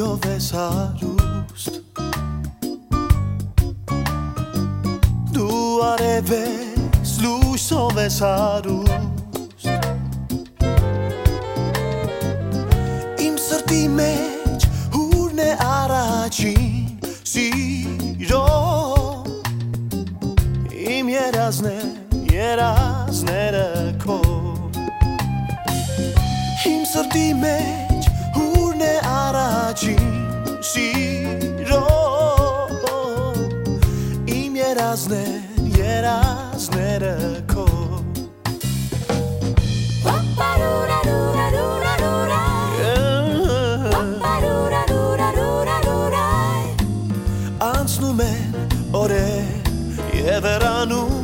լույսով ես հարուստ Դու արև ես լույսով ես հարուստ Իմ սրտի մեջ հուրն է առաջին սիրո Իմ երազները քո Իմ սրտի մեջ հուրն է առաջին սիրո Իմ երազները քո Անցնում են օրեր և վերանում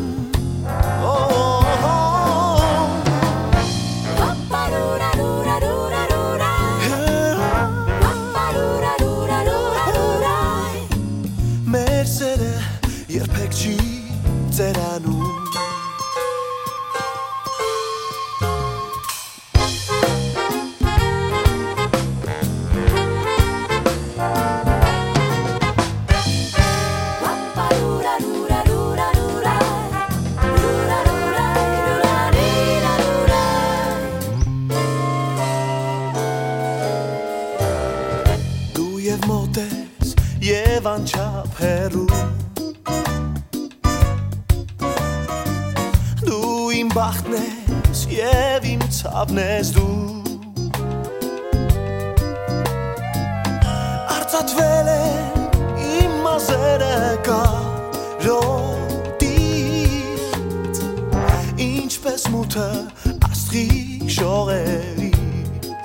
Մեր սերը երբեք չի ծերանում Եվ մոտ ես և անչափ հեռու Դու իմ բախտն ես և իմ ցավն ես դու Արծաթվել են իմ մազերը կարոտից Ինչպես մութը աստղի շողերից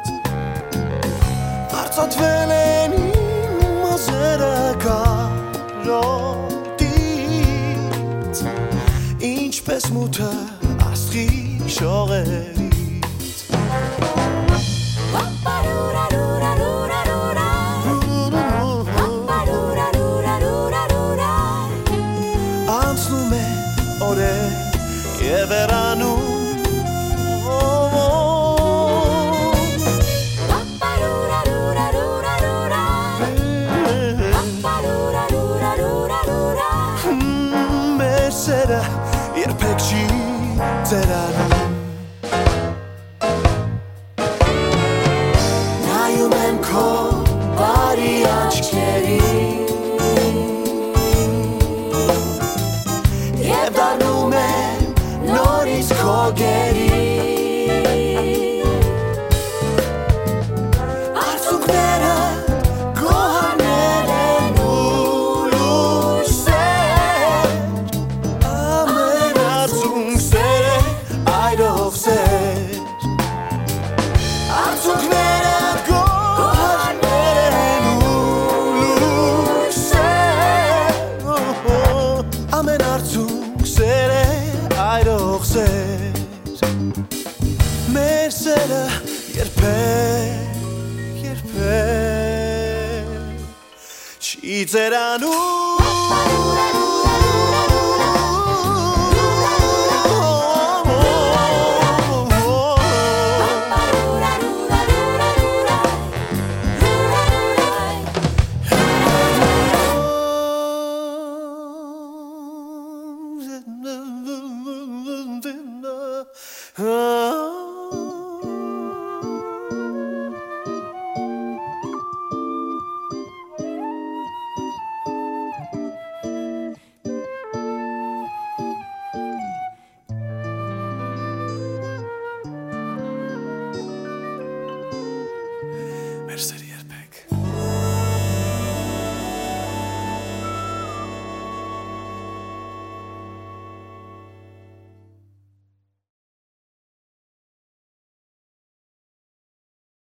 Արծաթվել են կարոտից Ինչպես մութը աստղի շողերից Անցնում են օրեր և վերանում Սերը երբեք չի ծերանում Նայում եմ քո բարի աչքերին Եվ դառնում եմ նորից քո գերին Արցունքները գոհարներ են ու լույսեր Արցունքները գոհարներ են ու լույսեր Ամեն արցունք սեր է այրող սեր Մեր սերը երբեք չի ծերանում No